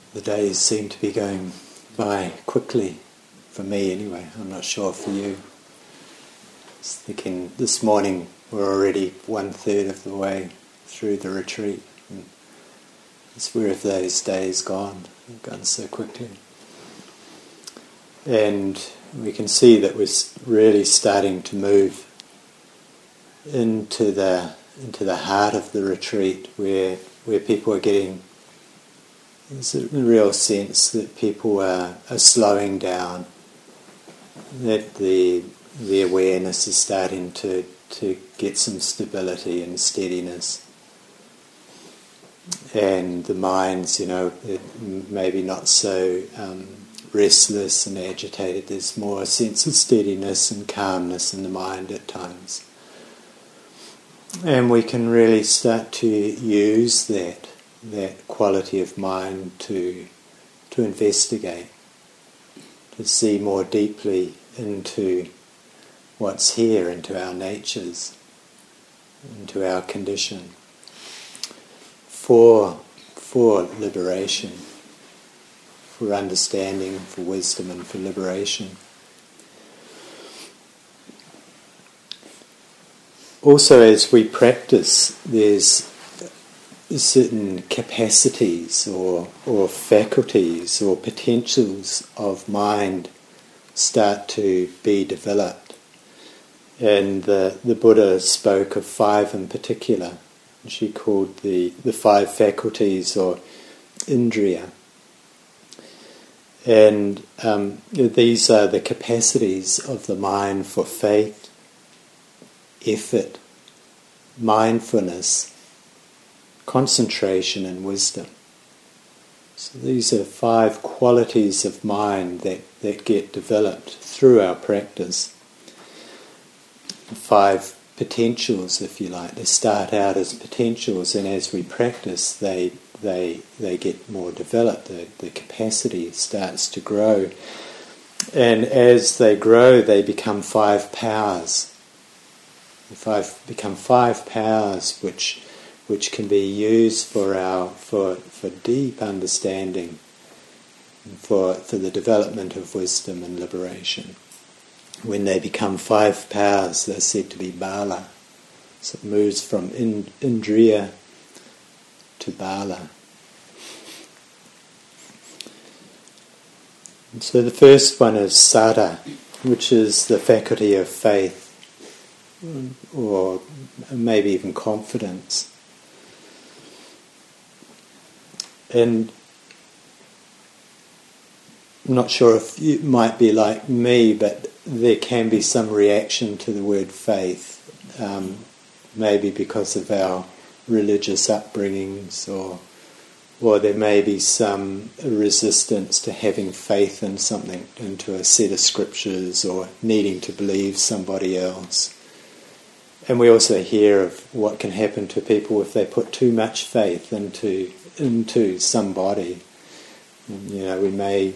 The days seem to be going by quickly, for me anyway. I'm not sure for you. I was thinking this morning we're already 1/3 of the way through the retreat. And where have those days gone? They've gone so quickly. And we can see that we're really starting to move into the heart of the retreat, where people are getting. There's a real sense that people are slowing down, that the awareness is starting to get some stability and steadiness. And the mind's, maybe not so restless and agitated. There's more a sense of steadiness and calmness in the mind at times. And we can really start to use that quality of mind to investigate, to see more deeply into what's here, into our natures, into our condition, for liberation, for understanding, for wisdom and for liberation. Also, as we practice, there's certain capacities or faculties or potentials of mind start to be developed. And the Buddha spoke of 5 in particular. She called the 5 faculties or indriya. And these are the capacities of the mind for faith, effort, mindfulness, concentration and wisdom. So these are 5 qualities of mind that get developed through our practice. 5 potentials, if you like. They start out as potentials, and as we practice they get more developed. The capacity starts to grow. And as they grow, they become 5 powers. Become 5 powers which can be used for deep understanding, for the development of wisdom and liberation. When they become 5 powers, they're said to be bala. So it moves from indriya to bala. And so the first one is saddha, which is the faculty of faith, or maybe even confidence. And I'm not sure if you might be like me, but there can be some reaction to the word faith, maybe because of our religious upbringings, or there may be some resistance to having faith in something, into a set of scriptures, or needing to believe somebody else. And we also hear of what can happen to people if they put too much faith into somebody. We may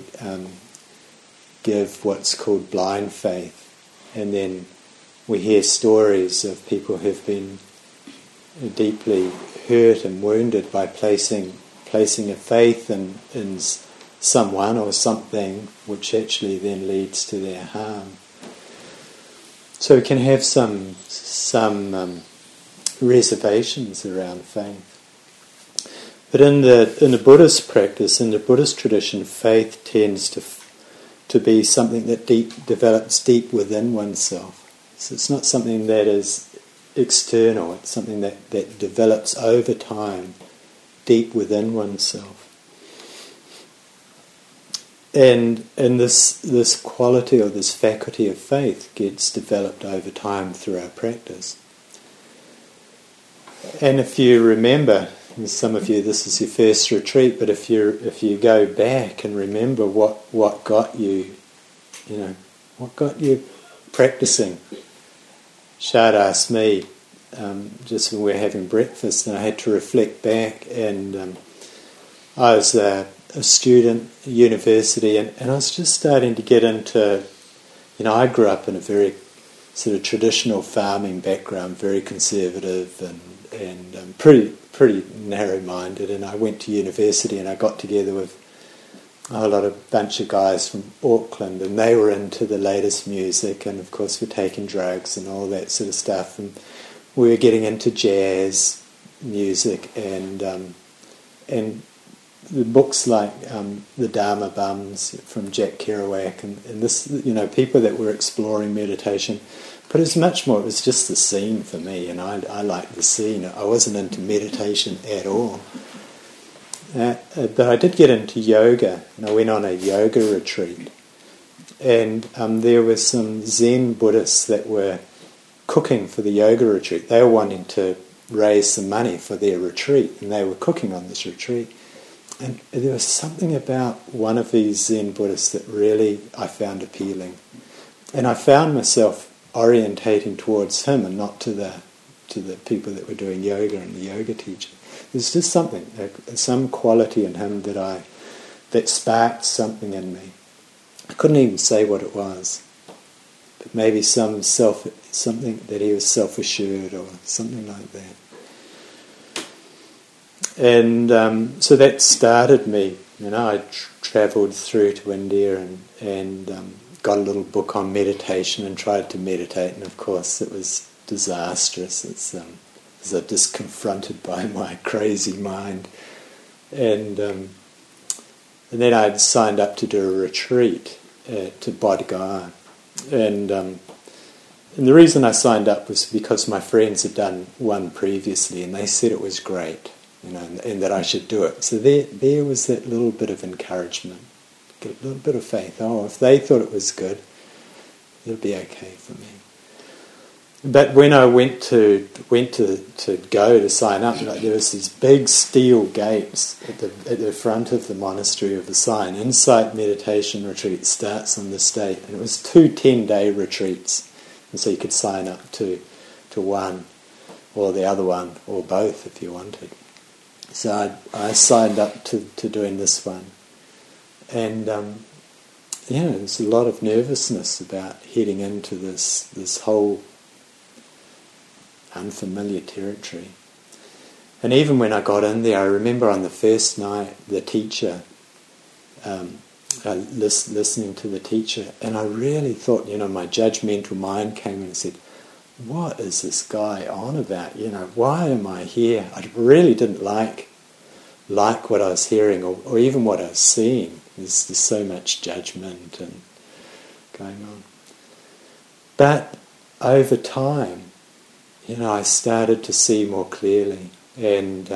give what's called blind faith, and then we hear stories of people who've been deeply hurt and wounded by placing a faith in someone or something, which actually then leads to their harm. So we can have some reservations around faith. But in the Buddhist practice, in the Buddhist tradition, faith tends to be something that develops deep within oneself. So it's not something that is external, it's something that develops over time, deep within oneself. And this quality or this faculty of faith gets developed over time through our practice. And if you remember, and some of you, this is your first retreat, but if you go back and remember what got you practicing. Shad asked me just when we were having breakfast, and I had to reflect back, and I was a student at university, and I was just starting to get into, I grew up in a very sort of traditional farming background, very conservative and pretty narrow-minded, and I went to university and I got together with a whole lot of bunch of guys from Auckland, and they were into the latest music, and of course were taking drugs and all that sort of stuff, and we were getting into jazz music and the books like The Dharma Bums from Jack Kerouac and this, people that were exploring meditation. But it was much more, it was just the scene for me, and I liked the scene. I wasn't into meditation at all. But I did get into yoga, and I went on a yoga retreat. And there were some Zen Buddhists that were cooking for the yoga retreat. They were wanting to raise some money for their retreat, and they were cooking on this retreat. And there was something about one of these Zen Buddhists that really I found appealing. And I found myself orientating towards him and not to the people that were doing yoga and the yoga teacher. There's just something, some quality in him that sparked something in me. I couldn't even say what it was, but maybe something that he was self-assured or something like that. And so that started me. I travelled through to India and got a little book on meditation and tried to meditate, and of course it was disastrous. It's I was just confronted by my crazy mind, and then I'd signed up to do a retreat to Bodh Gaya, and the reason I signed up was because my friends had done one previously, and they said it was great, and that I should do it. So there was that little bit of encouragement, get a little bit of faith. Oh, if they thought it was good, it'll be okay for me. But when I went to go to sign up, there was these big steel gates at the front of the monastery of the sign. Insight Meditation Retreat starts on this date, and it was 2 10-day retreats, and so you could sign up to one or the other one or both if you wanted. So I signed up to doing this one, and there's a lot of nervousness about heading into this whole unfamiliar territory. And even when I got in there, I remember on the first night the teacher, listening to the teacher, and I really thought, my judgmental mind came in and said, what is this guy on about? Why am I here? I really didn't like what I was hearing or even what I was seeing. There's so much judgment and going on. But over time, I started to see more clearly, and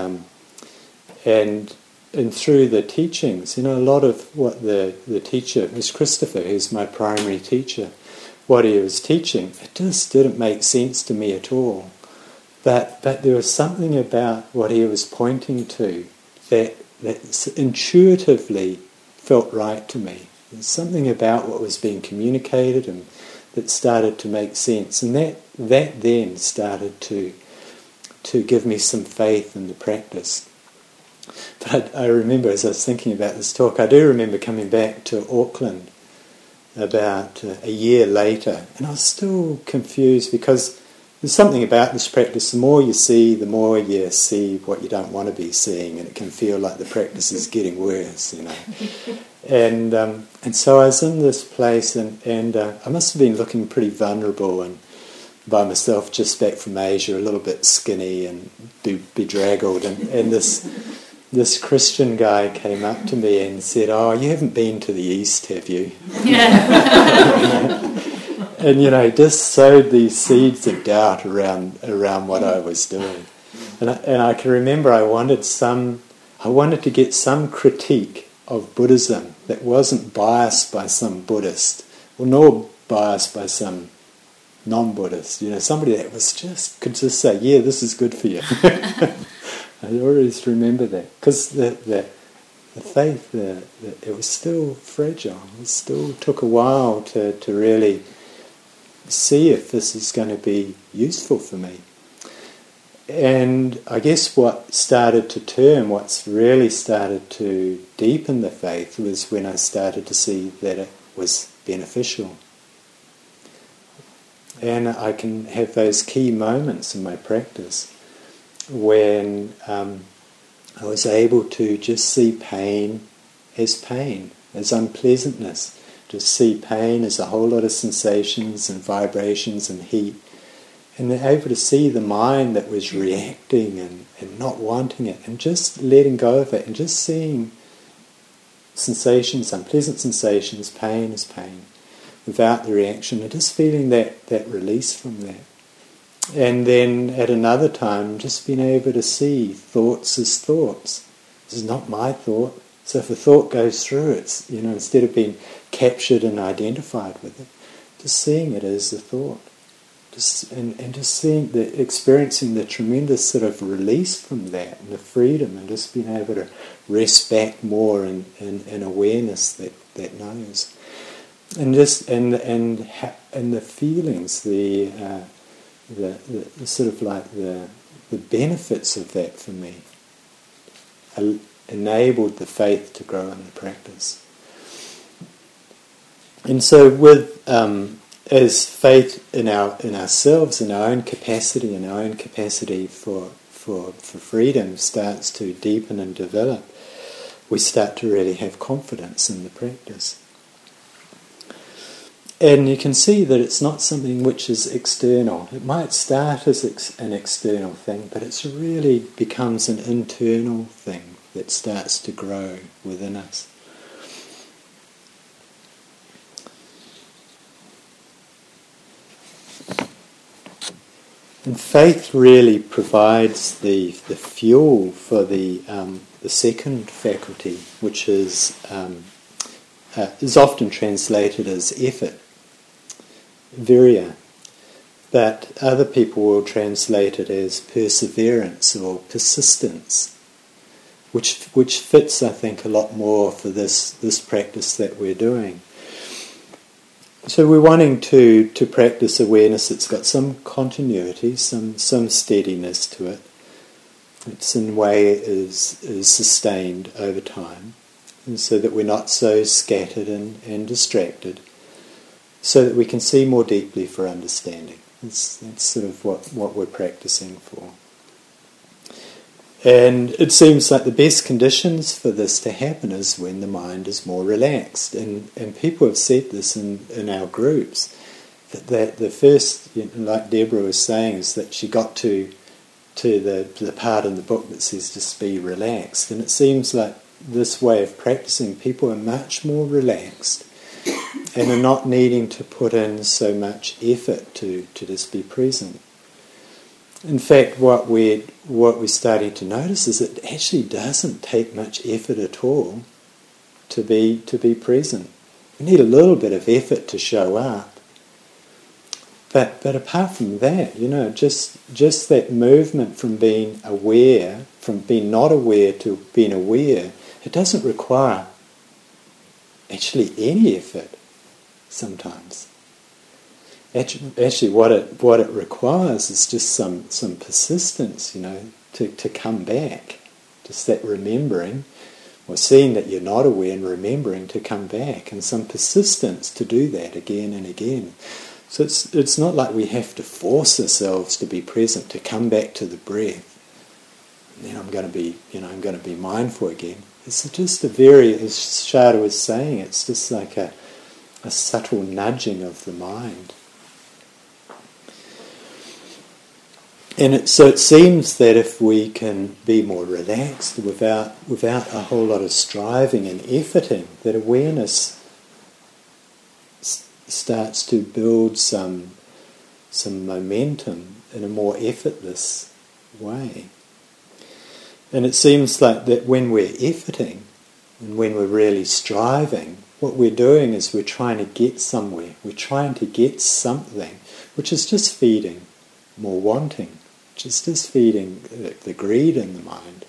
through the teachings, a lot of what the teacher, it was Christopher, who's my primary teacher, what he was teaching, it just didn't make sense to me at all. But there was something about what he was pointing to that intuitively felt right to me. There's something about what was being communicated and that started to make sense, and that then started to give me some faith in the practice. But I remember, as I was thinking about this talk, I do remember coming back to Auckland about a year later, and I was still confused because there's something about this practice. The more you see, the more you see what you don't want to be seeing, and it can feel like the practice is getting worse, And so I was in this place, and I must have been looking pretty vulnerable and by myself, just back from Asia, a little bit skinny and bedraggled, and this Christian guy came up to me and said, "Oh, you haven't been to the East, have you?" And just sowed these seeds of doubt around what I was doing, and I can remember I wanted to get some critique of Buddhism that wasn't biased by some Buddhist, or nor biased by some non-Buddhist. Somebody that could just say, "Yeah, this is good for you." I always remember that, because the faith, it was still fragile. It still took a while to really see if this is going to be useful for me. And I guess what's really started to deepen the faith was when I started to see that it was beneficial. And I can have those key moments in my practice when I was able to just see pain as pain, as unpleasantness, to see pain as a whole lot of sensations and vibrations and heat. And they're able to see the mind that was reacting and not wanting it, and just letting go of it, and just seeing sensations, unpleasant sensations, pain as pain, without the reaction, and just feeling that release from that. And then at another time, just being able to see thoughts as thoughts. This is not my thought. So if a thought goes through, it's, instead of being captured and identified with it, just seeing it as a thought. And just seeing, experiencing the tremendous sort of release from that, and the freedom, and just being able to rest back more in awareness that knows. And just and the feelings, the sort of like the benefits of that for me enabled the faith to grow in the practice. And so with as faith in ourselves, in our own capacity for freedom starts to deepen and develop, we start to really have confidence in the practice. And you can see that it's not something which is external. It might start as an external thing, but it really becomes an internal thing that starts to grow within us. And faith really provides the fuel for the second faculty, which is often translated as effort, virya, but other people will translate it as perseverance or persistence, which fits, I think, a lot more for this practice that we're doing. So we're wanting to practice awareness that's got some continuity, some steadiness to it. It's in a way is sustained over time, and so that we're not so scattered and distracted, so that we can see more deeply for understanding. That's sort of what we're practicing for. And it seems like the best conditions for this to happen is when the mind is more relaxed. And people have said this in our groups, that the first, like Deborah was saying, is that she got to the part in the book that says just be relaxed. And it seems like this way of practicing, people are much more relaxed and are not needing to put in so much effort to just be present. In fact, what we're starting to notice is it actually doesn't take much effort at all to be present. We need a little bit of effort to show up, but apart from that, just that movement from being aware, from being not aware to being aware, it doesn't require actually any effort. Sometimes. Actually, what it requires is just some persistence, to come back. Just that remembering, or seeing that you're not aware and remembering to come back, and some persistence to do that again and again. So it's not like we have to force ourselves to be present, to come back to the breath. And then I'm going to be mindful again. It's just as Sharda was saying, it's just like a subtle nudging of the mind. And so it seems that if we can be more relaxed without a whole lot of striving and efforting, that awareness starts to build some momentum in a more effortless way. And it seems like that when we're efforting and when we're really striving, what we're doing is we're trying to get somewhere. We're trying to get something, which is just feeding more wanting, which is just feeding the greed in the mind.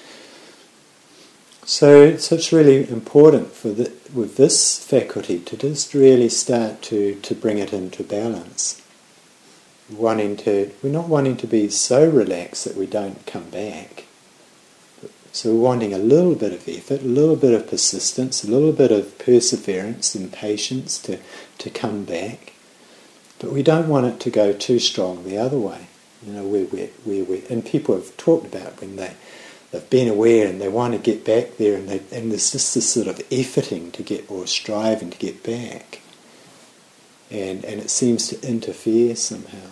So it's really important with this faculty to just really start to bring it into balance. We're not wanting to be so relaxed that we don't come back. So we're wanting a little bit of effort, a little bit of persistence, a little bit of perseverance and patience to come back. But we don't want it to go too strong the other way. And people have talked about when they they've been aware and they want to get back there, and there's just this sort of efforting to get, or striving to get back, and it seems to interfere somehow.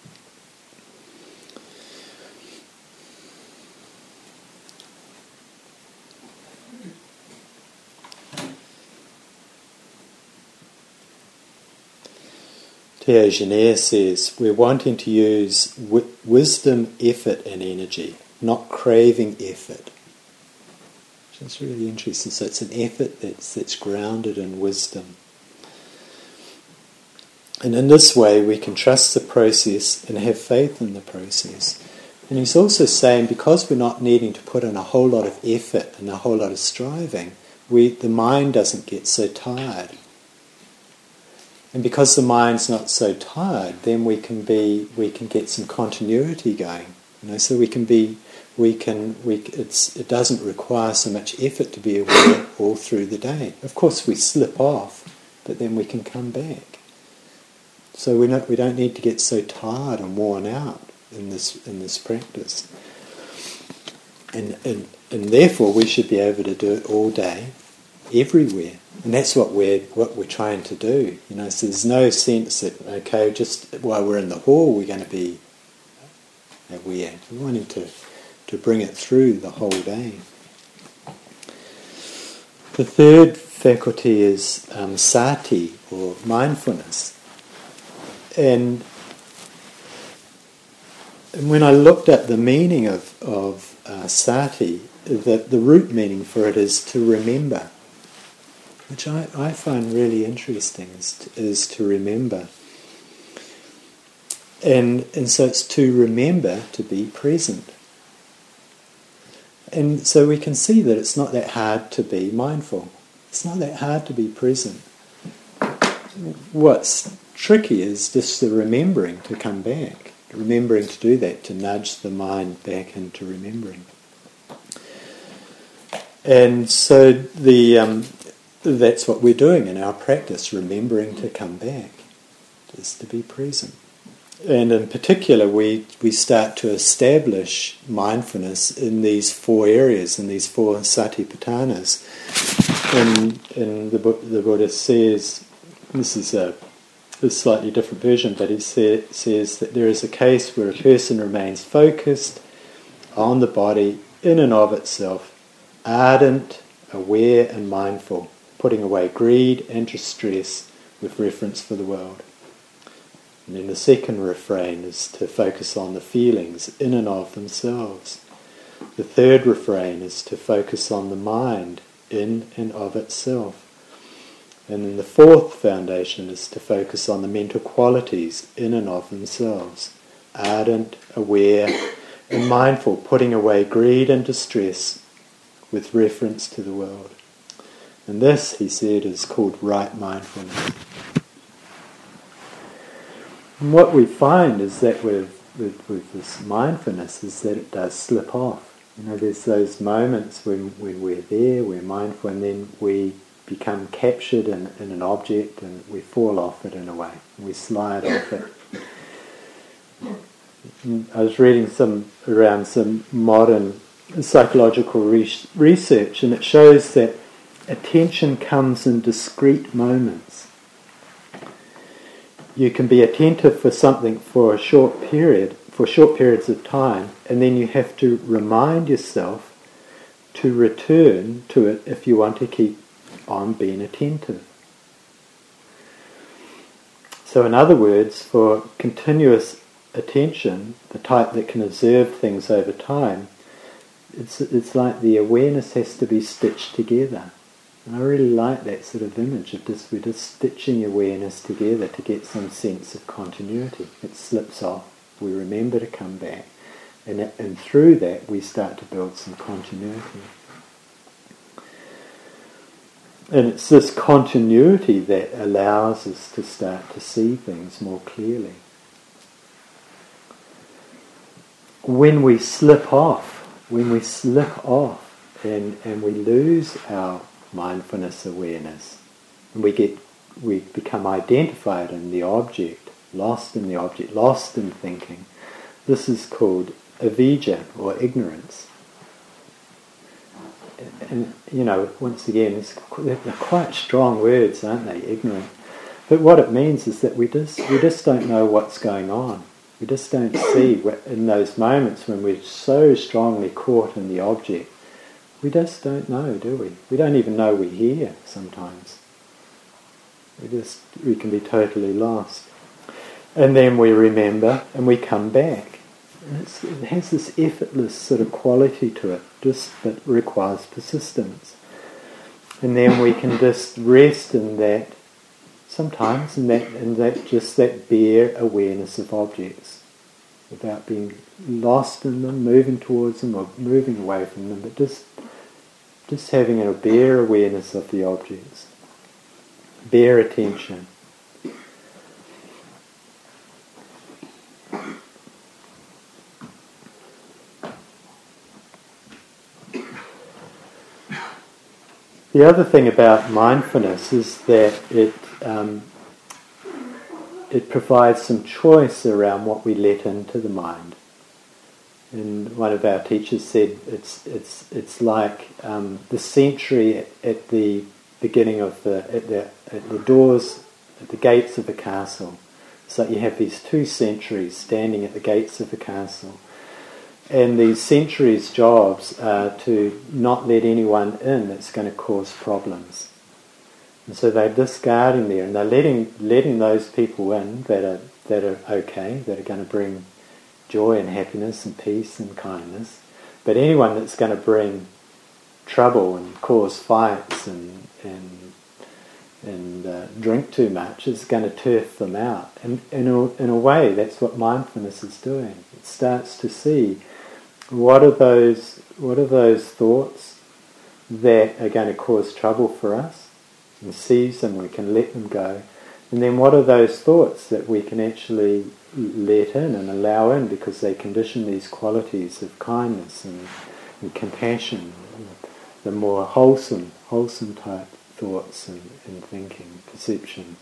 Diogenes says, we're wanting to use wisdom, effort and energy, not craving effort. Which is really interesting. So it's an effort that's grounded in wisdom. And in this way we can trust the process and have faith in the process. And he's also saying, because we're not needing to put in a whole lot of effort and a whole lot of striving, the mind doesn't get so tired. And because the mind's not so tired, then we can get some continuity going. So it doesn't require so much effort to be aware all through the day. Of course, we slip off, but then we can come back. So we don't need to get so tired and worn out in this practice. And therefore, we should be able to do it all day, everywhere. And that's what we're trying to do. So there's no sense that, just while we're in the hall we're going to be aware. We're wanting to bring it through the whole day. The third faculty is sati, or mindfulness. And when I looked at the meaning of sati, the root meaning for it is to remember, which I find really interesting, is to remember. And so it's to remember to be present. And so we can see that it's not that hard to be mindful. It's not that hard to be present. What's tricky is just the remembering to come back. Remembering to do that, to nudge the mind back into remembering. And so that's what we're doing in our practice, remembering to come back, just to be present. And in particular, we start to establish mindfulness in these four areas, in these four satipatthanas. And the Buddha says, this is a slightly different version, but he says that there is a case where a person remains focused on the body in and of itself, ardent, aware and mindful, putting away greed and distress with reference for the world. And then the second refrain is to focus on the feelings in and of themselves. The third refrain is to focus on the mind in and of itself. And then the fourth foundation is to focus on the mental qualities in and of themselves, ardent, aware and mindful, putting away greed and distress with reference to the world. And this, he said, is called right mindfulness. And what we find is that with this mindfulness is that it does slip off. There's those moments when we're there, we're mindful, and then we become captured in an object and we fall off it in a way. We slide off it. I was reading around some modern psychological research, and it shows that attention comes in discrete moments. You can be attentive for something for short periods of time, and then you have to remind yourself to return to it if you want to keep on being attentive. So in other words, for continuous attention, the type that can observe things over time, it's like the awareness has to be stitched together. And I really like that sort of image of we're just stitching awareness together to get some sense of continuity. It slips off, we remember to come back, and through that we start to build some continuity. And it's this continuity that allows us to start to see things more clearly. When we slip off and we lose our mindfulness awareness, and we become identified in the object, lost in thinking, this is called avijja, or ignorance. and once again, they're quite strong words, aren't they? Ignorant. But what it means is that we just don't know what's going on. We just don't see in those moments when we're so strongly caught in the object. We just don't know, do we? We don't even know we're here sometimes. We can be totally lost. And then we remember and we come back. And it has this effortless sort of quality to it, but requires persistence. And then we can just rest in that sometimes, in that bare awareness of objects, without being lost in them, moving towards them or moving away from them, but just having a bare awareness of the objects, bare attention. The other thing about mindfulness is that it provides some choice around what we let into the mind. And one of our teachers said it's like the sentry at the beginning of the doors, at the gates of a castle. It's like you have these two sentries standing at the gates of the castle. And these sentries' jobs are to not let anyone in that's going to cause problems. And so they're discarding there, and they're letting those people in that are okay, that are going to bring joy and happiness and peace and kindness. But anyone that's going to bring trouble and cause fights and drink too much is going to turf them out. And in a way, that's what mindfulness is doing. It starts to see what are those thoughts that are going to cause trouble for us, and seize them, we can let them go. And then what are those thoughts that we can actually let in and allow in because they condition these qualities of kindness and compassion, the more wholesome type thoughts and thinking, perception.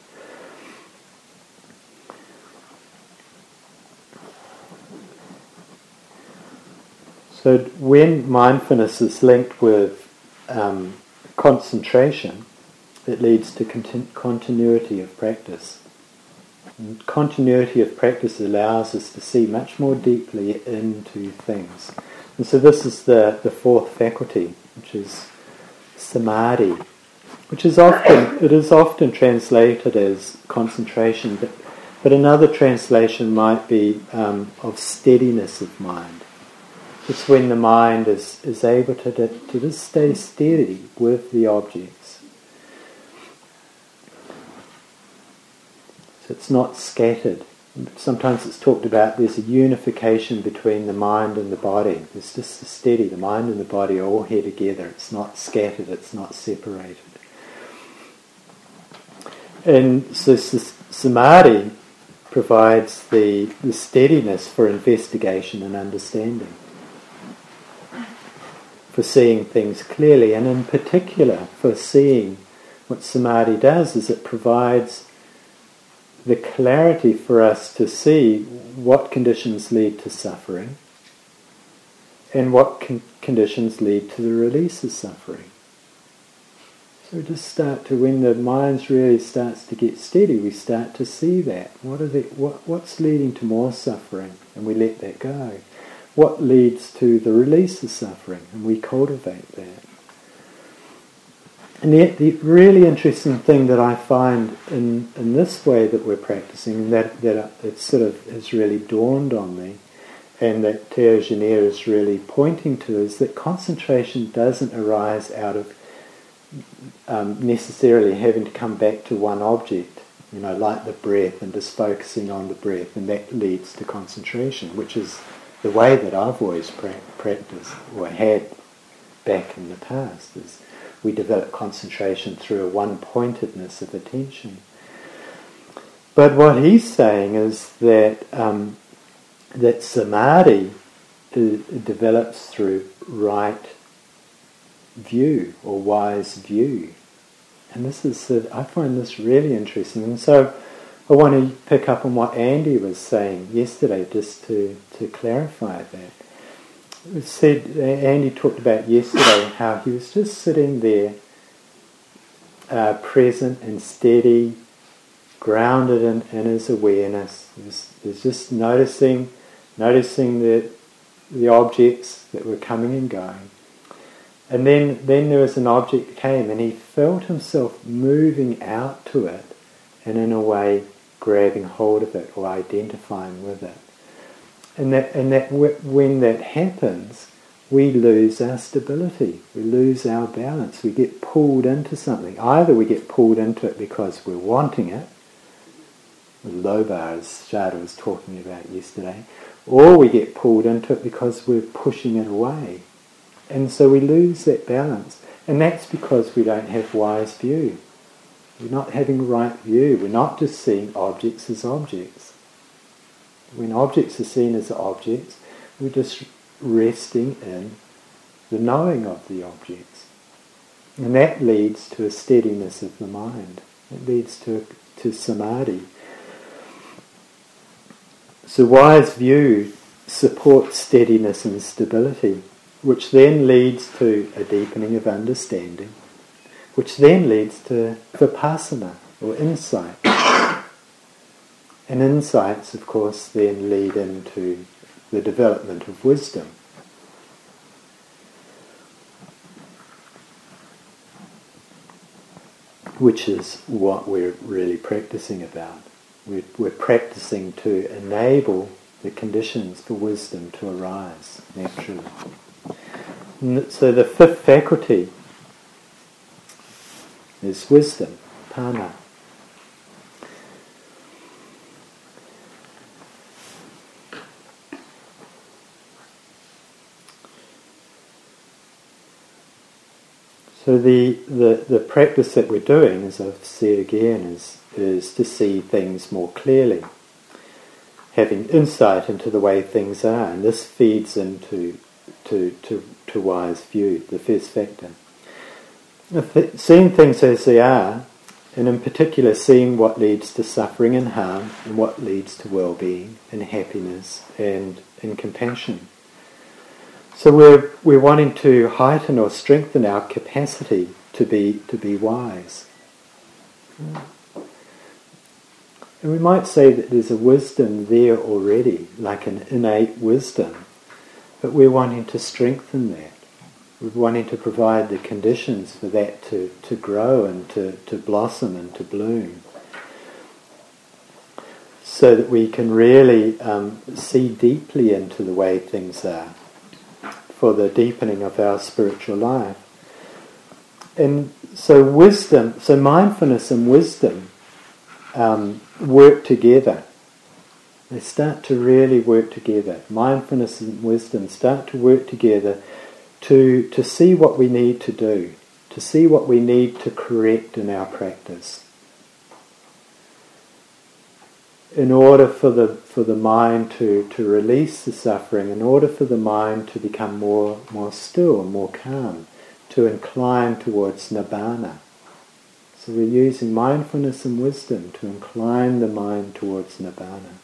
So when mindfulness is linked with concentration, it leads to continuity of practice. And continuity of practice allows us to see much more deeply into things. And so this is the fourth faculty, which is samadhi, which is often translated as concentration, but another translation might be of steadiness of mind. It's when the mind is able to just stay steady with the objects. So it's not scattered. Sometimes it's talked about there's a unification between the mind and the body. It's just steady. The mind and the body are all here together. It's not scattered. It's not separated. And so samadhi provides the steadiness for investigation and understanding, for seeing things clearly, and in particular for seeing what samadhi does is it provides the clarity for us to see what conditions lead to suffering and what conditions lead to the release of suffering. So we just start to, when the mind really starts to get steady, we start to see that. What's leading to more suffering? And we let that go. What leads to the release of suffering? And we cultivate that. And the really interesting thing that I find in this way that we're practicing, that it sort of has really dawned on me, and that Teo Gener is really pointing to, is that concentration doesn't arise out of necessarily having to come back to one object, like the breath, and just focusing on the breath, and that leads to concentration, which is the way that I've always practiced, or had back in the past, is we develop concentration through a one-pointedness of attention. But what he's saying is that that samadhi develops through right view or wise view. And this is, I find this really interesting. And so I want to pick up on what Andy was saying yesterday, just to clarify that. it said, Andy talked about yesterday how he was just sitting there, present and steady, grounded in his awareness. He was just noticing the objects that were coming and going. And then there was an object that came, and he felt himself moving out to it, and in a way grabbing hold of it or identifying with it. And that when that happens, we lose our stability, we lose our balance, we get pulled into something. Either we get pulled into it because we're wanting it, Lobar, as Shada was talking about yesterday, or we get pulled into it because we're pushing it away. And so we lose that balance. And that's because we don't have wise view. We're not having right view. We're not just seeing objects as objects. When objects are seen as objects, we're just resting in the knowing of the objects. And that leads to a steadiness of the mind. It leads to samadhi. So wise view supports steadiness and stability, which then leads to a deepening of understanding, which then leads to vipassana, or insight. And insights, of course, then lead into the development of wisdom. Which is what we're really practicing about. We're practicing to enable the conditions for wisdom to arise naturally. And so the fifth faculty is wisdom, pana. So the practice that we're doing, as I've said again, is to see things more clearly, having insight into the way things are, and this feeds into to wise view, the first factor. Seeing things as they are, and in particular seeing what leads to suffering and harm, and what leads to well-being and happiness and compassion. So we're wanting to heighten or strengthen our capacity to be wise. And we might say that there's a wisdom there already, like an innate wisdom, but we're wanting to strengthen that. We're wanting to provide the conditions for that to grow and to blossom and to bloom, so that we can really see deeply into the way things are, for the deepening of our spiritual life. And so mindfulness and wisdom work together. They start to really work together. Mindfulness and wisdom start to work together to see what we need to do, to see what we need to correct in our practice, in order for the mind to release the suffering, in order for the mind to become more still, more calm, to incline towards nibbana. So we're using mindfulness and wisdom to incline the mind towards nibbana.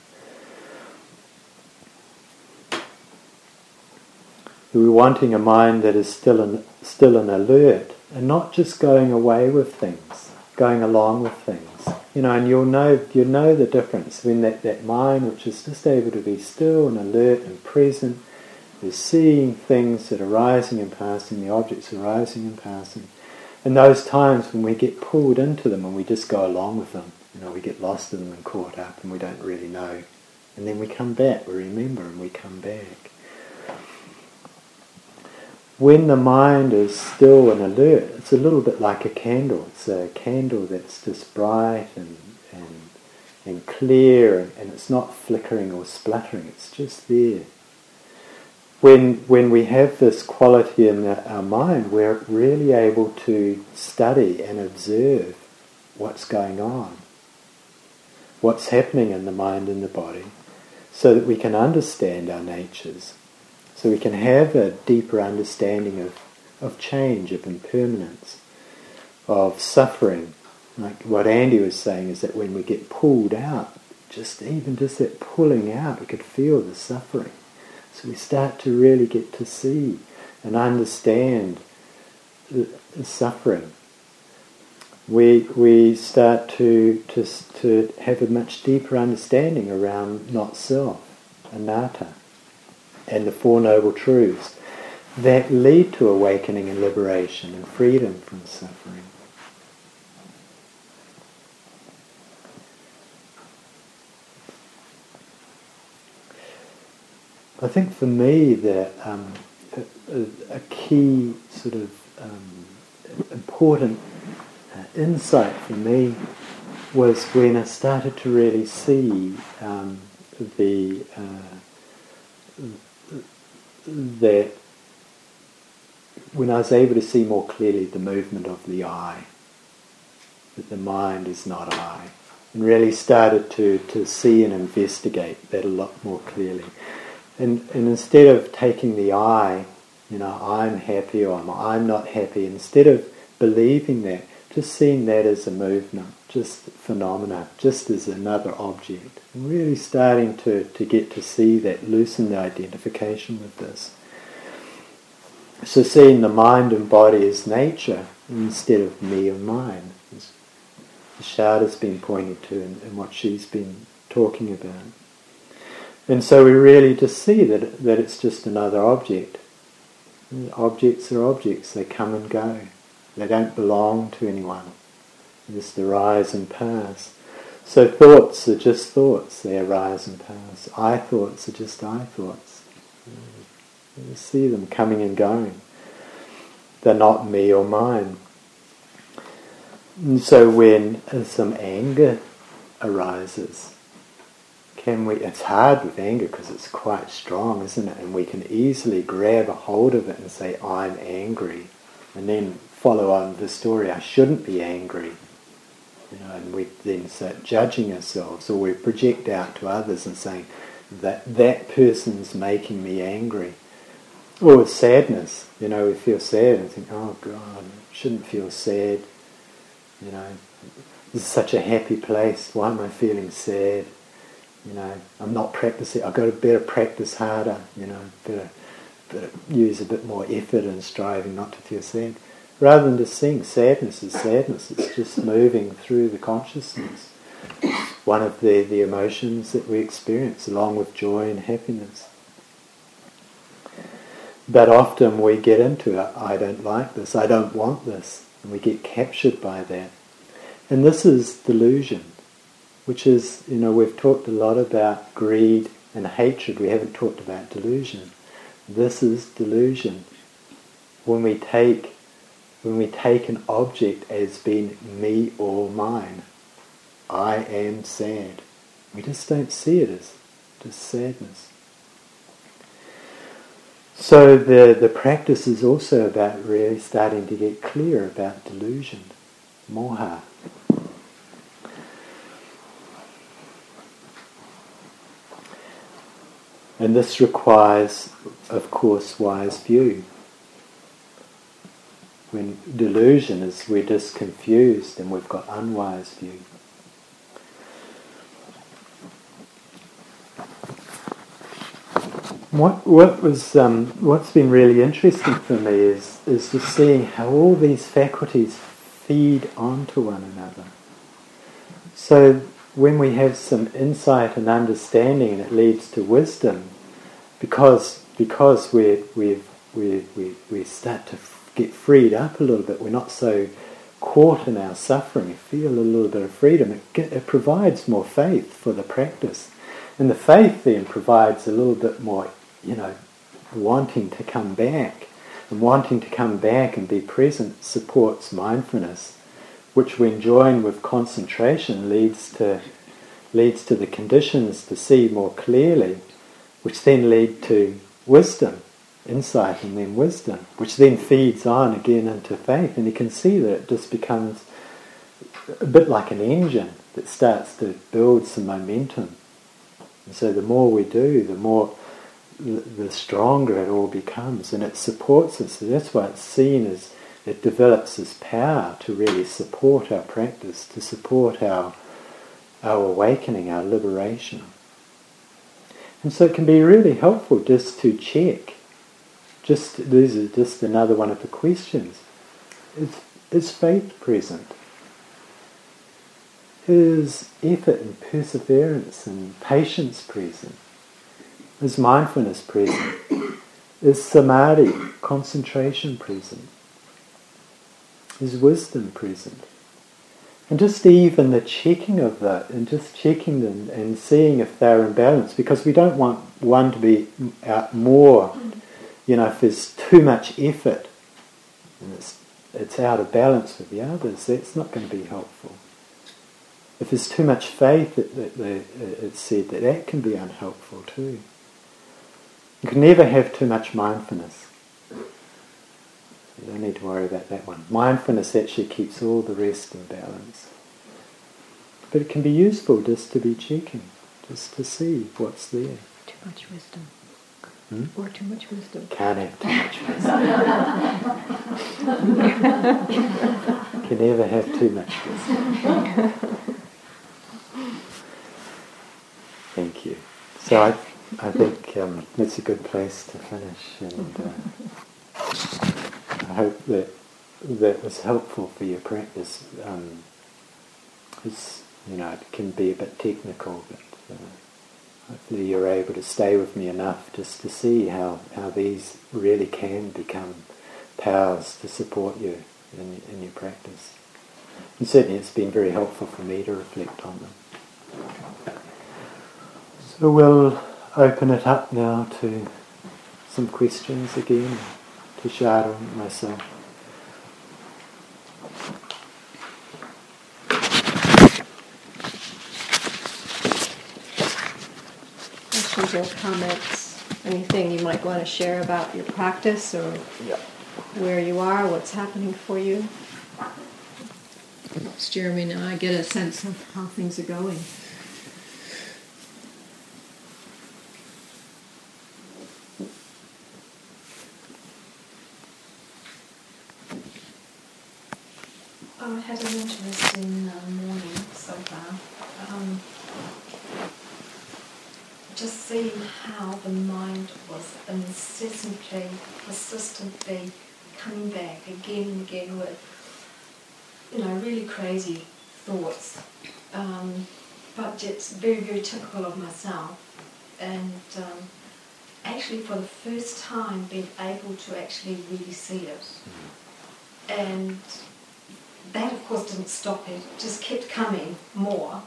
We're wanting a mind that is still and alert, and not just going away with things, going along with things. And you'll know the difference when that mind, which is just able to be still and alert and present, is seeing things that are rising and passing, the objects arising and passing. And those times when we get pulled into them and we just go along with them, we get lost in them and caught up and we don't really know. And then we come back, we remember and we come back. When the mind is still and alert, it's a little bit like a candle. It's a candle that's just bright and clear, and it's not flickering or spluttering, it's just there. When we have this quality in our mind, we're really able to study and observe what's going on, what's happening in the mind and the body, so that we can understand our natures. So we can have a deeper understanding of change, of impermanence, of suffering. Like what Andy was saying is that when we get pulled out, just that pulling out, we could feel the suffering. So we start to really get to see and understand the suffering. We start to have a much deeper understanding around not self, anatta, and the Four Noble Truths that lead to awakening and liberation and freedom from suffering. I think for me that a key sort of important insight for me was when I started to really see that when I was able to see more clearly the movement of the I, that the mind is not I, and really started to see and investigate that a lot more clearly. And instead of taking the I, I'm happy or I'm not happy, instead of believing that, just seeing that as a movement, just phenomena, just as another object, and really starting to get to see that, loosen the identification with this. So seeing the mind and body as nature instead of me or mine, as Sharda's been pointing to in what she's been talking about. And so we really just see that it's just another object. Objects are objects, they come and go. They don't belong to anyone. They just arise and pass. So thoughts are just thoughts, they arise and pass. I thoughts are just I thoughts. You see them coming and going. They're not me or mine. And so when some anger arises, it's hard with anger because it's quite strong, isn't it? And we can easily grab a hold of it and say, I'm angry. And then follow on the story, I shouldn't be angry. And we then start judging ourselves, or we project out to others and saying, that person's making me angry. Or sadness, we feel sad and think, oh God, I shouldn't feel sad. This is such a happy place, why am I feeling sad? I'm not practicing, I've got to better practice harder, better use a bit more effort and striving not to feel sad. Rather than just seeing sadness as sadness, it's just moving through the consciousness. It's one of the emotions that we experience, along with joy and happiness. But often we get into it, I don't like this, I don't want this, and we get captured by that. And this is delusion, which is, we've talked a lot about greed and hatred, we haven't talked about delusion. This is delusion. When we take an object as being me or mine, I am sad. We just don't see it as just sadness. So the practice is also about really starting to get clear about delusion, moha. And this requires, of course, wise view. When delusion is we're just confused and we've got unwise view. What's been really interesting for me is just seeing how all these faculties feed onto one another. So when we have some insight and understanding, and it leads to wisdom, because we start to get freed up a little bit. We're not so caught in our suffering. We feel a little bit of freedom. It provides more faith for the practice, and the faith then provides a little bit more, wanting to come back, and wanting to come back and be present supports mindfulness, which when joined with concentration leads to the conditions to see more clearly, which then lead to wisdom, insight, and then wisdom, which then feeds on again into faith. And you can see that it just becomes a bit like an engine that starts to build some momentum. And so the more we do, the stronger it all becomes, and it supports us. So that's why it's seen as it develops this power to really support our practice, to support our awakening, our liberation. And so it can be really helpful just to check. This is just another one of the questions. Is faith present? Is effort and perseverance and patience present? Is mindfulness present? Is samadhi, concentration, present? Is wisdom present? And just even the checking of that, and just checking them and seeing if they're in balance, because we don't want one to be out more, if there's too much effort and it's out of balance with the others, that's not going to be helpful. If there's too much faith, it's said that can be unhelpful too. You can never have too much mindfulness. You don't need to worry about that one. Mindfulness actually keeps all the rest in balance. But it can be useful just to be checking, just to see what's there. Too much wisdom. Or too much wisdom. Can't have too much wisdom. Can never have too much wisdom. Thank you. So I think that's a good place to finish, and I hope that was helpful for your practice. It can be a bit technical, but hopefully you're able to stay with me enough just to see how these really can become powers to support you in your practice. And certainly it's been very helpful for me to reflect on them. So we'll open it up now to some questions again, to Shara and myself. Questions or comments? Anything you might want to share about your practice or where you are, what's happening for you? Perhaps Jeremy and I get a sense of how things are going. I had an interesting morning so far. Just seeing how the mind was incessantly, persistently coming back again and again with, really crazy thoughts. But it's very, very typical of myself. And actually for the first time being able to actually really see it. And that, of course, didn't stop it. It just kept coming more.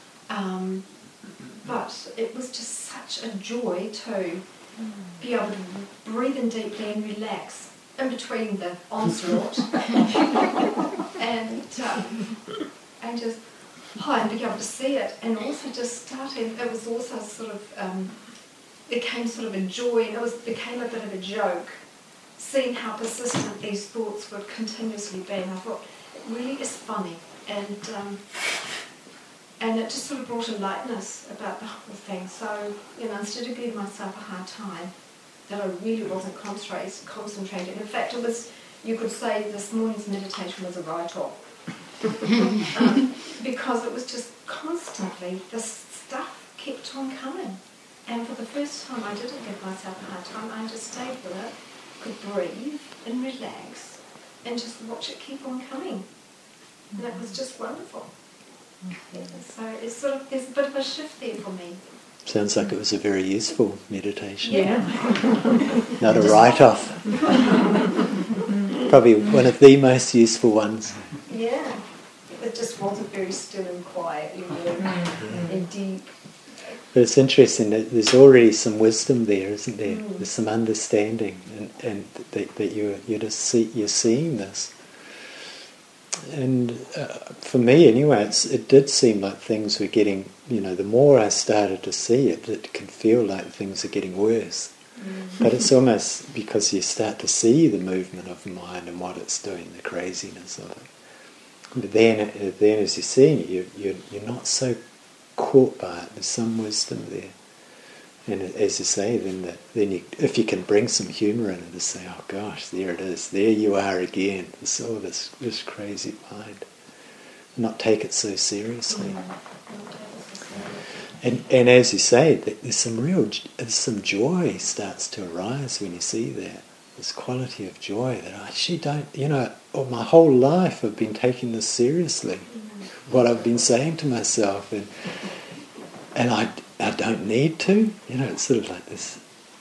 But it was just such a joy to be able to breathe in deeply and relax in between the onslaught and just and be able to see it. And also just starting, it was also sort of, became sort of a joy, and it became a bit of a joke, seeing how persistent these thoughts would continuously be. And I thought, it really is funny, and it just sort of brought a lightness about the whole thing. So, instead of giving myself a hard time, that I really wasn't concentrating. In fact, it was, you could say this morning's meditation was a write-off. Because it was just constantly, this stuff kept on coming. And for the first time, I didn't give myself a hard time. I just stayed with it, could breathe and relax, and just watch it keep on coming. And it was just wonderful. Yeah, so it's sort of, there's a bit of a shift there for me. Sounds like it was a very useful meditation. Yeah. Not a write-off. Probably one of the most useful ones. Yeah. It just wasn't very still and quiet, and deep. But it's interesting that there's already some wisdom there, isn't there? There's some understanding, and that you're seeing this. And for me, anyway, it did seem like things were getting. The more I started to see it, it can feel like things are getting worse. But it's almost because you start to see the movement of the mind and what it's doing, the craziness of it. But then as you're seeing it, you're not so caught by it. There's some wisdom there, and as you say, then if you can bring some humour in it, to say, oh gosh, there it is, there you are again. This crazy mind. Not take it so seriously. And as you say, there's some joy starts to arise when you see that. This quality of joy that I actually don't, my whole life I've been taking this seriously, what I've been saying to myself, and I don't need to, it's sort of like this,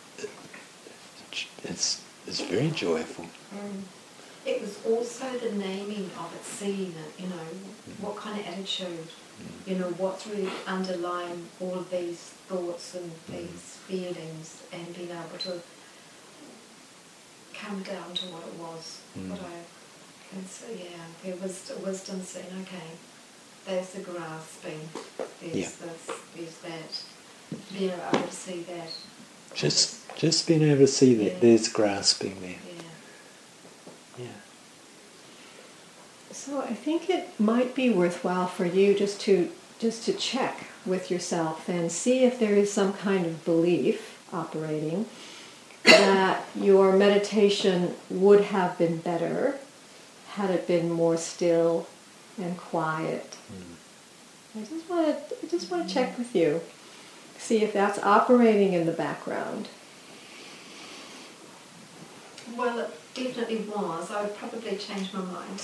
it's very joyful. It was also the naming of it, seeing it, what kind of attitude, what's really underlying all of these thoughts and these feelings, and being able to come down to what it was, what I can see, there was wisdom saying, okay, there's the grasping, there's this, there's that, being able to see that. Just being able to see that there's grasping there. Yeah. So I think it might be worthwhile for you just to check with yourself and see if there is some kind of belief operating that your meditation would have been better had it been more still and quiet. I just want to check with you, see if that's operating in the background. Well, it definitely was. I would probably change my mind.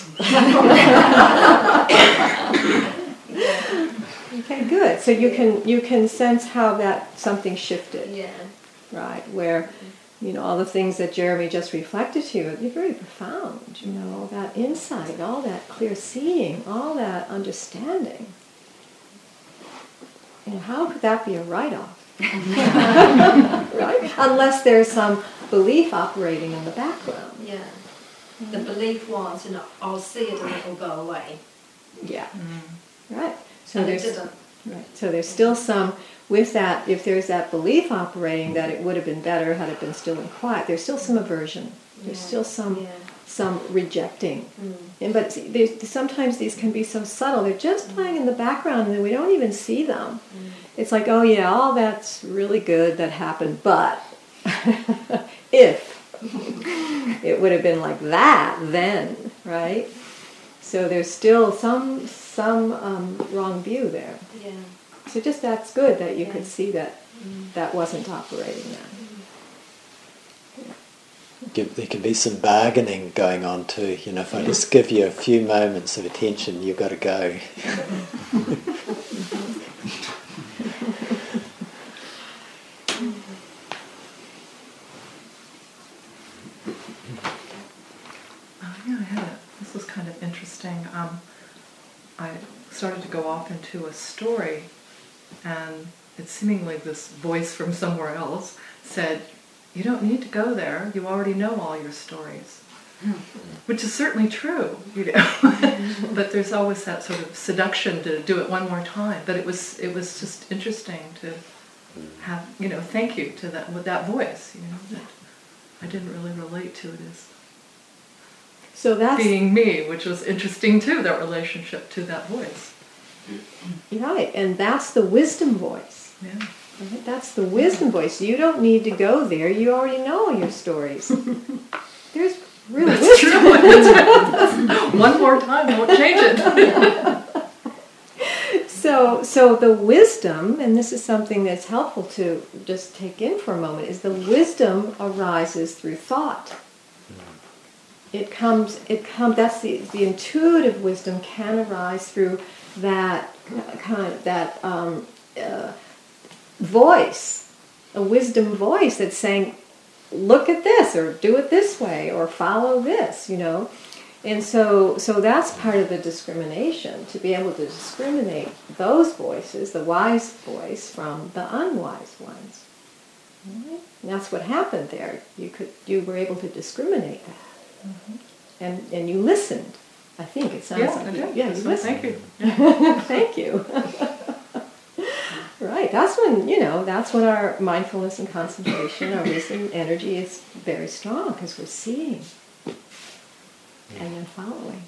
Okay, good. So you can sense how that something shifted. Yeah. Right, where all the things that Jeremy just reflected to you, they're very profound, that insight, all that clear seeing, all that understanding. How could that be a write-off? Right? Unless there's some belief operating in the background. Yeah. The belief was, I'll see it and it'll go away. Yeah. Right. So and there's, it didn't. Right. So there's still some, with that, if there's that belief operating that it would have been better had it been still and quiet, there's still some aversion. There's still some rejecting. But sometimes these can be so subtle. They're just playing in the background and we don't even see them. It's like, oh yeah, all that's really good that happened, but if it would have been like that then, right? So there's still some wrong view there. Yeah. So just that's good that you could see that that wasn't operating then. There can be some bargaining going on too. If I just give you a few moments of attention, you've got to go. This was kind of interesting. I started to go off into a story, and it seemingly this voice from somewhere else said, "You don't need to go there. You already know all your stories," which is certainly true, But there's always that sort of seduction to do it one more time. But it was just interesting to have, thank you to that with that voice, that I didn't really relate to it as so that's being me, which was interesting too, that relationship to that voice. Right, and that's the wisdom voice. Yeah. Right? That's the wisdom voice. You don't need to go there. You already know your stories. There's real wisdom. True. One more time won't change it. So the wisdom, and this is something that's helpful to just take in for a moment, is the wisdom arises through thought. It comes, that's the intuitive wisdom can arise through that kind of, that voice, a wisdom voice that's saying, look at this, or do it this way, or follow this, And so that's part of the discrimination, to be able to discriminate those voices, the wise voice from the unwise ones. Right? And that's what happened there. You were able to discriminate that. And you listened. I think it sounds like you. Yeah, you listened. Thank you. Thank you. Right. That's when our mindfulness and concentration, our wisdom energy is very strong, because we're seeing and then following.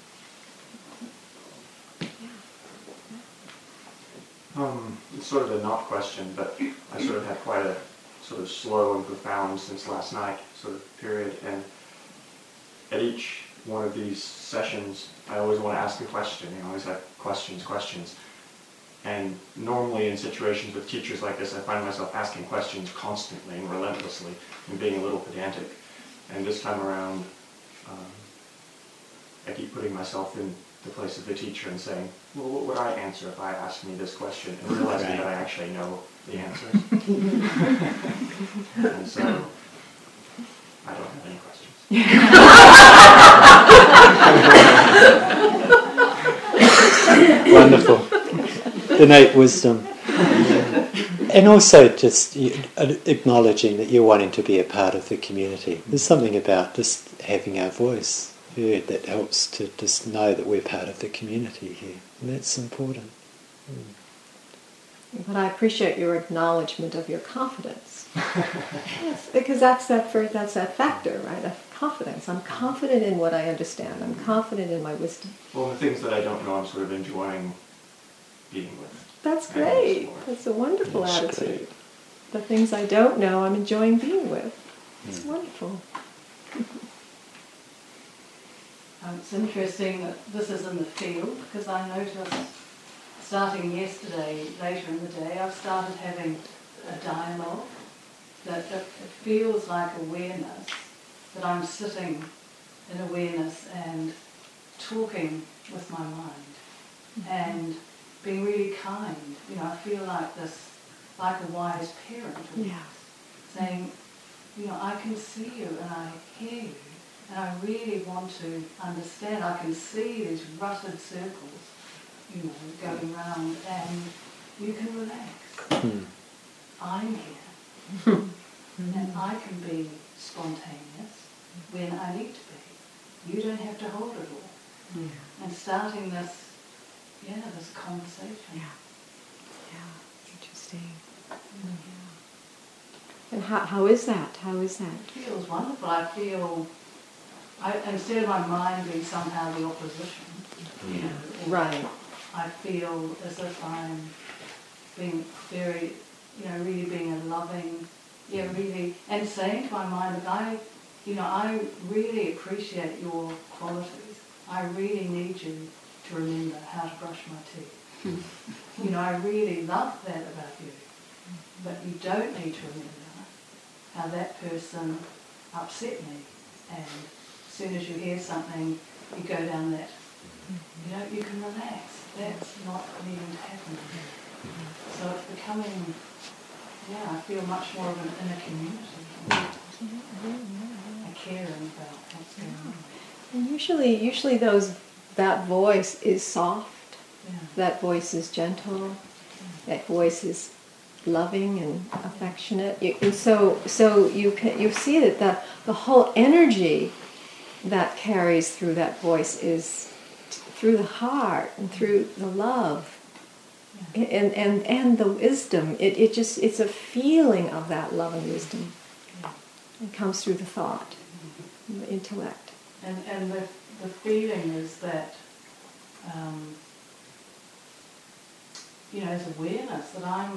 It's sort of a not question, but I sort of had quite a sort of slow and profound since last night sort of period, and at each one of these sessions, I always want to ask a question. I always have questions. And normally in situations with teachers like this, I find myself asking questions constantly and relentlessly and being a little pedantic. And this time around, I keep putting myself in the place of the teacher and saying, well, what would I answer if I asked me this question? And realizing that I actually know the answers. And so, I don't have any questions. Wonderful. Innate wisdom. And also just acknowledging that you're wanting to be a part of the community. There's something about just having our voice heard that helps to just know that we're part of the community here. And that's important. But I appreciate your acknowledgement of your confidence. Yes, because that's that factor, right? Of confidence. I'm confident in what I understand. I'm confident in my wisdom. Well, the things that I don't know, I'm sort of enjoying being with. That's great. That's a wonderful attitude. Great. The things I don't know, I'm enjoying being with. It's wonderful. It's interesting that this is in the field, because I noticed starting yesterday, later in the day, I've started having a dialogue that it feels like awareness, that I'm sitting in awareness and talking with my mind and being really kind. You know, I feel like this, like a wise parent, saying, you know, I can see you and I hear you and I really want to understand. I can see these rutted circles, you know, going round, and you can relax. I'm here. And I can be spontaneous when I need to be. You don't have to hold it all. And starting this, this conversation. Interesting. And how is that? How is that? It feels wonderful. I feel, instead of my mind being somehow the opposition, you know, right. I feel as if I'm being very, you know, really being a loving, really, and saying to my mind that I really appreciate your qualities. I really need you to remember how to brush my teeth. You know, I really love that about you. But you don't need to remember how that person upset me. And as soon as you hear something, you go down that. You know, you can relax. That's not needing to happen. So it's becoming, I feel much more of an inner community. A caring about what's going on. And usually that voice is soft. That voice is gentle. That voice is loving and affectionate. And so you see that the whole energy that carries through that voice is through the heart and through the love and the wisdom. It's a feeling of that love and wisdom. It comes through the thought, the intellect. And the feeling is that, as awareness that I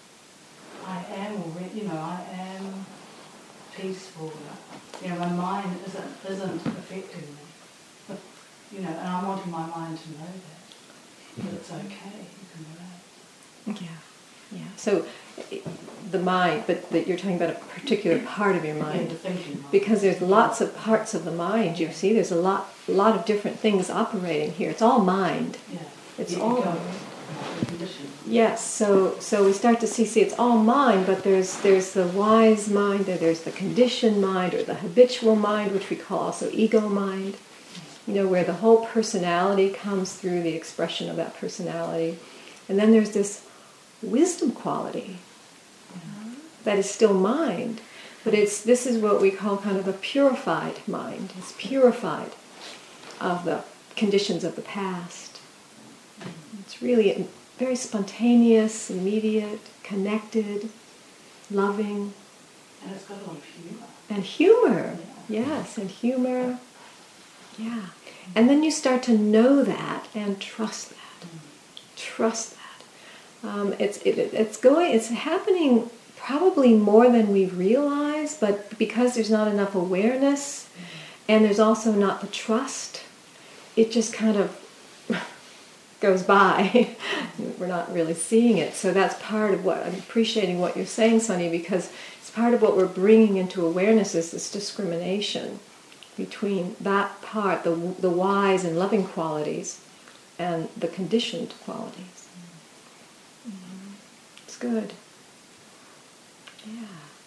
am peaceful. You know, my mind isn't affecting me. You know, and I'm wanting my mind to know that it's okay. You can relax. Yeah. So the mind, but that you're talking about a particular part of your mind, because there's lots of parts of the mind. You see, there's a lot of different things operating here. It's all mind. Yeah. It's all mind. Yes. So we start to see it's all mind, but there's the wise mind, there's the conditioned mind, or the habitual mind, which we call also ego mind. You know, where the whole personality comes through the expression of that personality, and then there's this wisdom quality that is still mind, but this is what we call kind of a purified mind. It's purified of the conditions of the past. It's really very spontaneous, immediate, connected, loving. And it's got a lot of humor. And humor, yes, and humor. Yeah. And then you start to know that and trust that. Trust that. It's happening probably more than we realize, but because there's not enough awareness and there's also not the trust, it just kind of goes by. We're not really seeing it. So that's part of what I'm appreciating what you're saying, Sunny, because it's part of what we're bringing into awareness is this discrimination between that part, the wise and loving qualities, and the conditioned qualities. Mm-hmm. It's good. Yeah.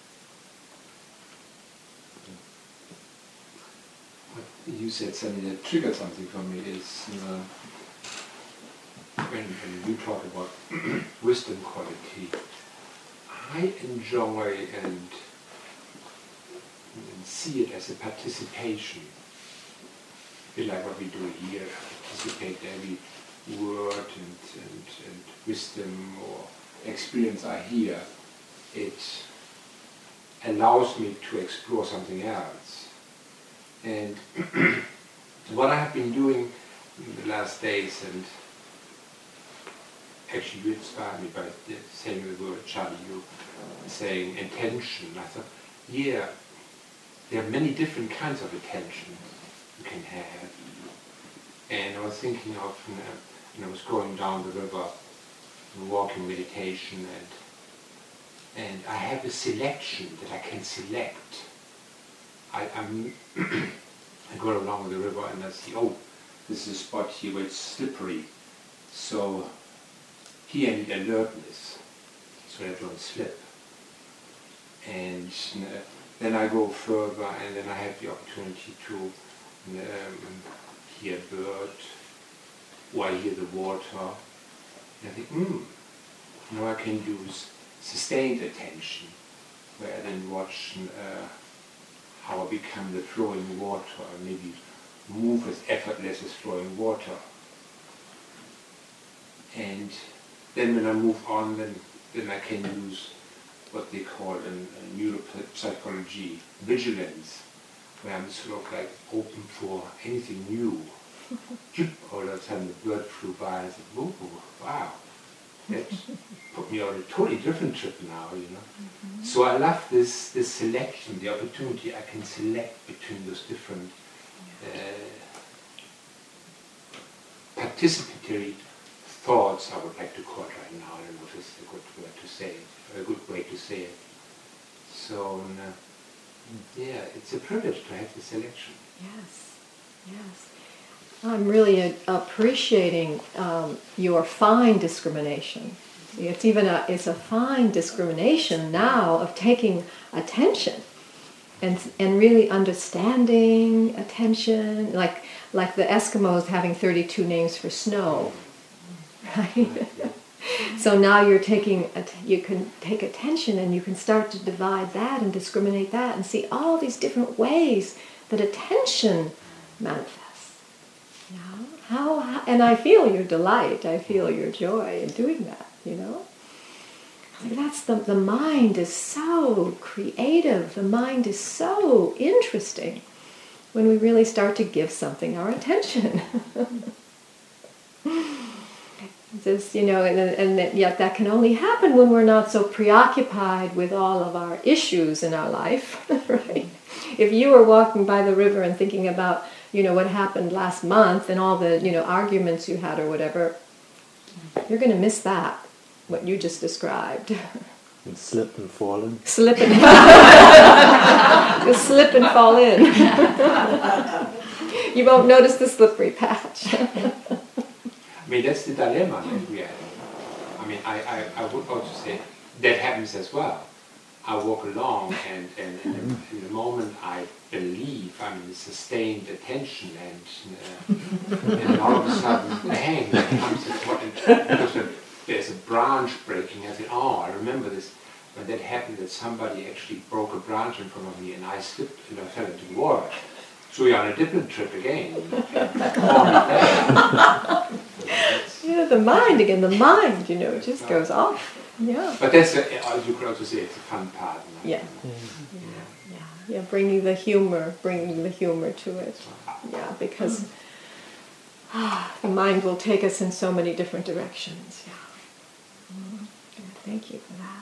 What you said, something that triggered something for me is when you talk about wisdom quality, I enjoy and see it as a participation. A bit like what we do here, participate every word and wisdom or experience I hear. It allows me to explore something else. And what I have been doing in the last days, and actually you inspired me by saying the word, Charlie, you saying attention. I thought, yeah, there are many different kinds of attention you can have. And I was thinking of, when I was going down the river, walking meditation, and I have a selection that I can select. I go along the river and I see, oh, this is a spot here where it's slippery. So here I need alertness, so I don't slip. And then I go further, and then I have the opportunity to hear a bird, or I hear the water. And I think, now I can use sustained attention, where I then watch how I become the flowing water, or maybe move as effortless as flowing water. And then when I move on, then I can use what they call in neuropsychology vigilance, where I'm sort of like open for anything new. All of a sudden the bird flew by and I said, oh, wow, that put me on a totally different trip now, you know. Mm-hmm. So I love this selection, the opportunity I can select between those different participatory thoughts, I would like to call it right now. I don't know if it's a good word to say it, a good way to say it. So, yeah, it's a privilege to have the selection. Yes, yes. I'm really appreciating your fine discrimination. It's a fine discrimination now of taking attention and really understanding attention, like the Eskimos having 32 names for snow, right? So now you can take attention and you can start to divide that and discriminate that and see all these different ways that attention manifests. How, and I feel your delight, I feel your joy in doing that, you know? That's the mind is so creative, the mind is so interesting when we really start to give something our attention. Just, you know, and yet that can only happen when we're not so preoccupied with all of our issues in our life, right? If you were walking by the river and thinking about, you know, what happened last month and all the, you know, arguments you had or whatever, you're going to miss that, what you just described. And slip and fall in. Slip and just slip and fall in. You won't notice the slippery patch. I mean, that's the dilemma that we have. I mean, I would also say that happens as well. I walk along and in the moment I believe I'm in sustained attention and all of a sudden, bang, there comes there's a branch breaking. I said, oh, I remember this, when that happened, that somebody actually broke a branch in front of me and I slipped and I fell into the water. So you're on a different trip again. Yeah, the mind again, the mind, you know, it just goes off. Yeah. But that's, you could also say it's a fun part. Yeah. Yeah, bringing the humor to it. Yeah, because the mind will take us in so many different directions. Yeah. Thank you for that.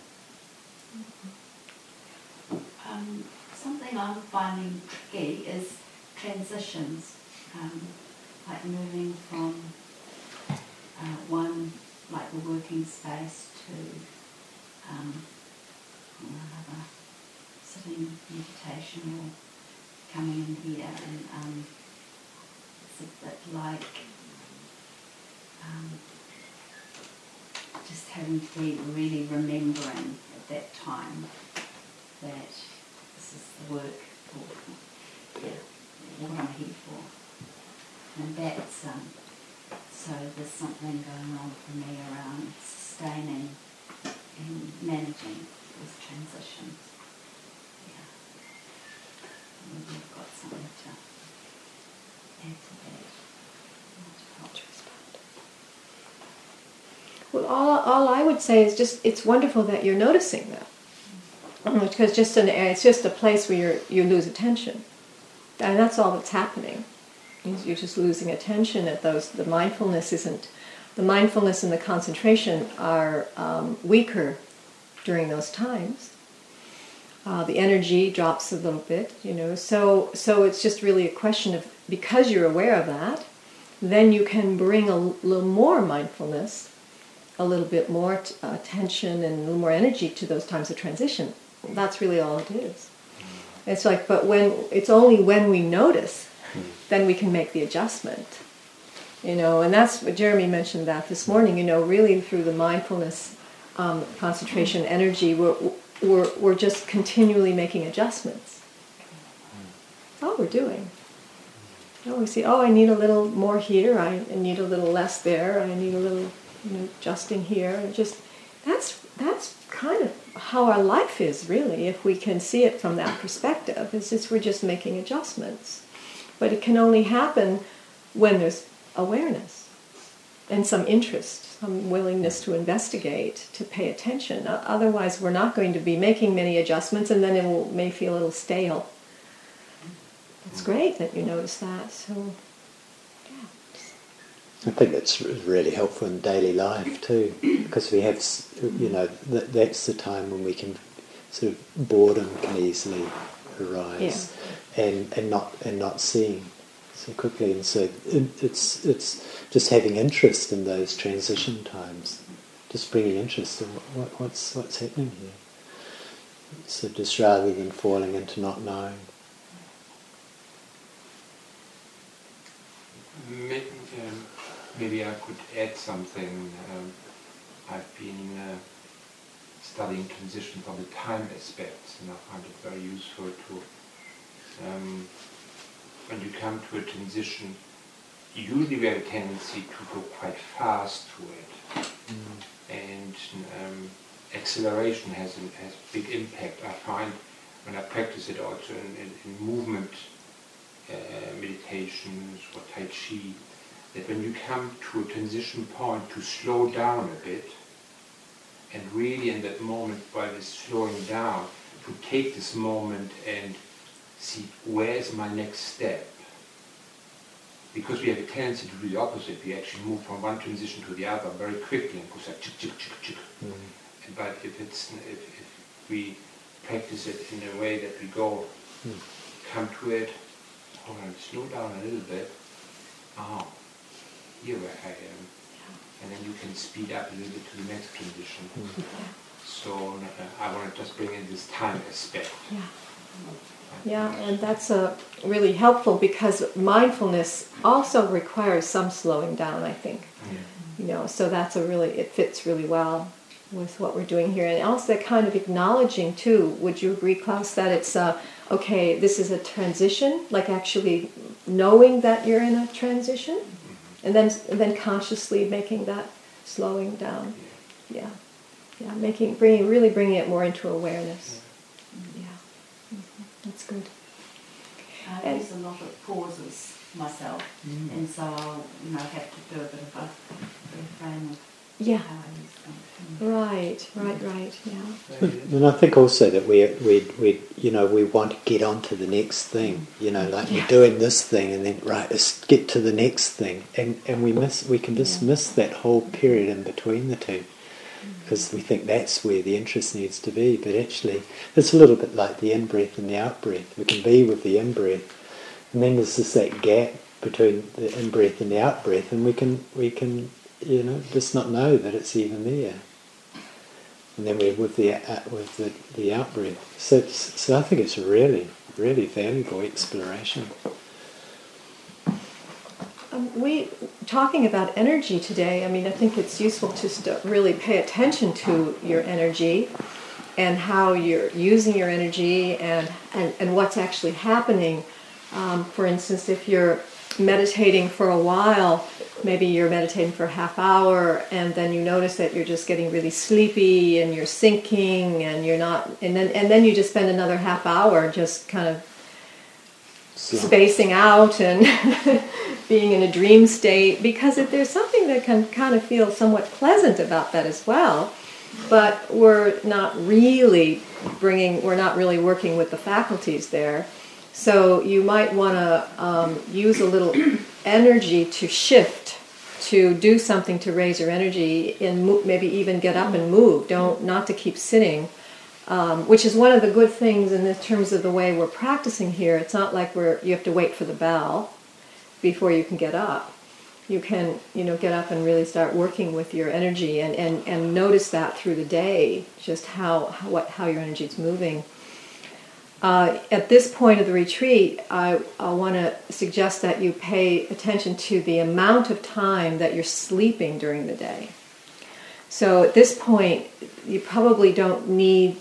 Something I'm finding tricky is transitions, like moving from one like the working space to another sitting meditation or coming in here, and it's a bit like just having to be really remembering at that time that this is the work for what I'm here for. And that's, so there's something going on for me around sustaining and managing those transitions. Yeah. And we've got something to add to that. Well, all I would say is just it's wonderful that you're noticing that, because it's just a place where you lose attention, and that's all that's happening. You're just losing attention at those. The mindfulness and the concentration are weaker during those times. The energy drops a little bit, So it's just really a question of, because you're aware of that, then you can bring a little more mindfulness, a little bit more attention and a little more energy to those times of transition. That's really all it is. It's like, but it's only when we notice, then we can make the adjustment. And that's what Jeremy mentioned that this morning. Really through the mindfulness, concentration, energy, we're just continually making adjustments. That's all we're doing. We see, I need a little more here. I need a little less there. I need a little, adjusting here. And just that's kind of how our life is, really, if we can see it from that perspective. We're just making adjustments. But it can only happen when there's awareness and some interest, some willingness to investigate, to pay attention. Otherwise, we're not going to be making many adjustments, and then it may feel a little stale. It's great that you notice that. So, yeah. I think it's really helpful in daily life too, because we have, that's the time when we can sort of boredom can easily arise, and not seeing so quickly, and so it's just having interest in those transition times, just bringing interest in what's happening here. So just rather than falling into not knowing. Maybe I could add something. I've been studying transitions on the time aspects, and I find it very useful to, when you come to a transition, usually we have a tendency to go quite fast through it. And acceleration has a big impact. I find when I practice it also in movement meditations or Tai Chi, that when you come to a transition point, to slow down a bit, and really in that moment, while it's slowing down, to take this moment and see, where is my next step? Because we have a tendency to do the opposite. We actually move from one transition to the other very quickly and go like chick, chick, chick, chick. But if we practice it in a way that we go, come to it, hold on, slow down a little bit. Here where I am. And then you can speed up a little bit to the next transition. So I want to just bring in this time aspect. Yeah, and that's really helpful, because mindfulness also requires some slowing down, I think. So that's it fits really well with what we're doing here. And also that kind of acknowledging too, would you agree, Klaus, that it's okay, this is a transition, like actually knowing that you're in a transition, and then consciously making that slowing down. Bringing it more into awareness. That's good. I use a lot of pauses myself, and so I'll have to do a bit of a reframe of how I use them. Right, yeah. And I think also that we want to get on to the next thing, we're doing this thing, and then let's get to the next thing, and we can dismiss that whole period in between the two, because we think that's where the interest needs to be. But actually, it's a little bit like the in-breath and the out-breath. We can be with the in-breath, and then there's just that gap between the in-breath and the out-breath, and we can just not know that it's even there. And then we're with the out breath. So I think it's a really, really valuable exploration. We talking about energy today. I mean, I think it's useful to really pay attention to your energy and how you're using your energy and what's actually happening. For instance, if you're meditating for a while, maybe you're meditating for a half hour, and then you notice that you're just getting really sleepy and you're sinking, and you're not, and then you just spend another half hour just kind of spacing out and being in a dream state, because there's something that can kind of feel somewhat pleasant about that as well, but we're not really working with the faculties there. So you might want to use a little energy to shift, to do something to raise your energy, and maybe even get up and move. Not to keep sitting, which is one of the good things in terms of the way we're practicing here. It's not like you have to wait for the bell before you can get up. You can get up and really start working with your energy and notice that through the day, just how your energy is moving. At this point of the retreat, I want to suggest that you pay attention to the amount of time that you're sleeping during the day. So at this point, you probably don't need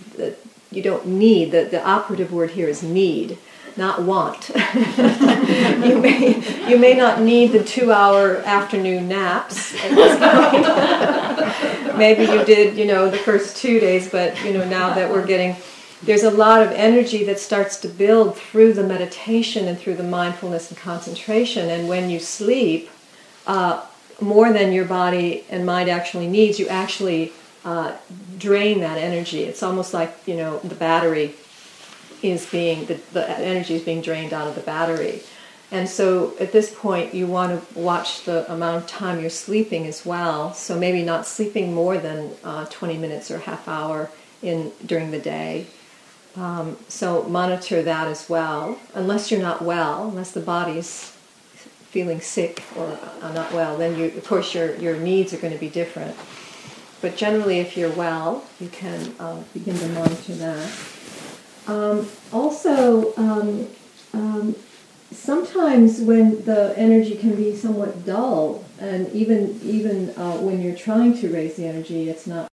the operative word here is need, not want. You may not need the 2-hour afternoon naps at this point. Maybe you did, the first 2 days, but now that there's a lot of energy that starts to build through the meditation and through the mindfulness and concentration. And when you sleep, more than your body and mind actually needs, you actually drain that energy. It's almost like, the battery is the energy is being drained out of the battery. And so at this point, you want to watch the amount of time you're sleeping as well. So maybe not sleeping more than 20 minutes or half hour during the day. So monitor that as well. Unless you're not well, unless the body's feeling sick or not well, then of course your needs are going to be different. But generally, if you're well, you can begin to monitor that. Sometimes when the energy can be somewhat dull, and even when you're trying to raise the energy, it's not